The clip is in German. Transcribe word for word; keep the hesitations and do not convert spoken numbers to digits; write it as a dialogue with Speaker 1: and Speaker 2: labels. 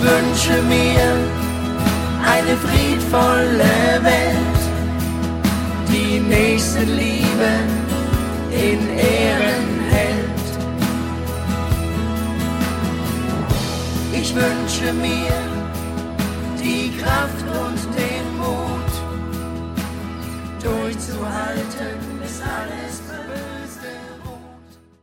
Speaker 1: wünsche mir eine friedvolle Welt, die Nächstenliebe in Ehren hält. Ich wünsche mir die Kraft und den Mut, durchzuhalten, bis alles